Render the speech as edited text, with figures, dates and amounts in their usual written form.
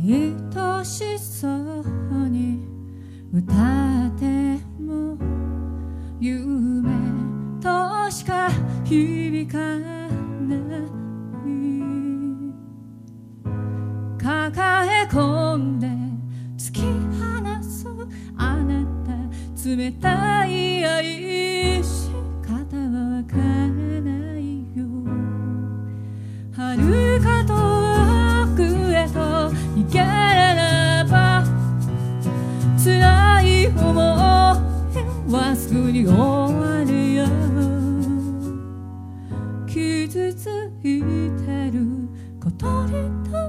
愛しそうに歌っても夢としか響かない抱え込んで突き放すあなた冷たい愛し方はわからないよ遥か遠くへと逃げれば辛い思いはすぐに終わるよ傷ついてる小鳥と